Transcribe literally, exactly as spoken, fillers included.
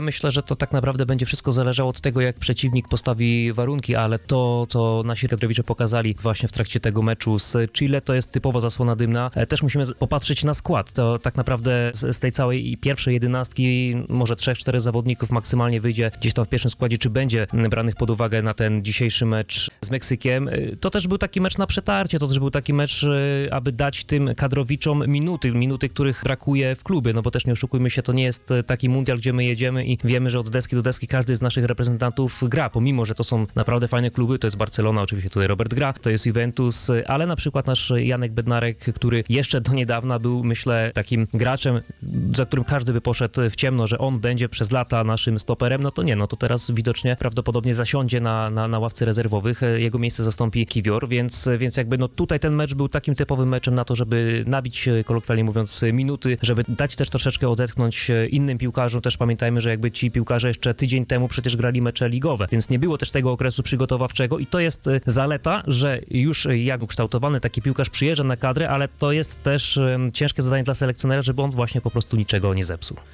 Myślę, że to tak naprawdę będzie wszystko zależało od tego, jak przeciwnik postawi warunki, ale to, co nasi kadrowicze pokazali właśnie w trakcie tego meczu z Chile, to jest typowa zasłona dymna. Też musimy popatrzeć na skład. To tak naprawdę z, z tej całej pierwszej jedenastki może trzech, czterech zawodników maksymalnie wyjdzie gdzieś tam w pierwszym składzie, czy będzie branych pod uwagę na ten dzisiejszy mecz z Meksykiem. To też był taki mecz na przetarcie, to też był taki mecz, aby dać tym kadrowiczom minuty, minuty, których brakuje w klubie, no bo też nie oszukujmy się, to nie jest taki mundial, gdzie my jedziemy i wiemy, że od deski do deski każdy z naszych reprezentantów gra, pomimo, że to są naprawdę fajne kluby, to jest Barcelona, oczywiście tutaj Robert gra, to jest Juventus, ale na przykład nasz Janek Bednarek, który jeszcze do niedawna był, myślę, takim graczem, za którym każdy by poszedł w ciemno, że on będzie przez lata naszym stoperem, no to nie, no to teraz widocznie prawdopodobnie zasiądzie na, na, na ławce rezerwowych, jego miejsce zastąpi Kiwior, więc, więc jakby no tutaj ten mecz był takim typowym meczem na to, żeby nabić, kolokwialnie mówiąc, minuty, żeby dać też troszeczkę odetchnąć innym piłkarzom. Też pamiętajmy, że jakby ci piłkarze jeszcze tydzień temu przecież grali mecze ligowe, więc nie było też tego okresu przygotowawczego i to jest zaleta, że już jak ukształtowany taki piłkarz przyjeżdża na kadrę, ale to jest też ciężkie zadanie dla selekcjonera, żeby on właśnie po prostu niczego nie zepsuł.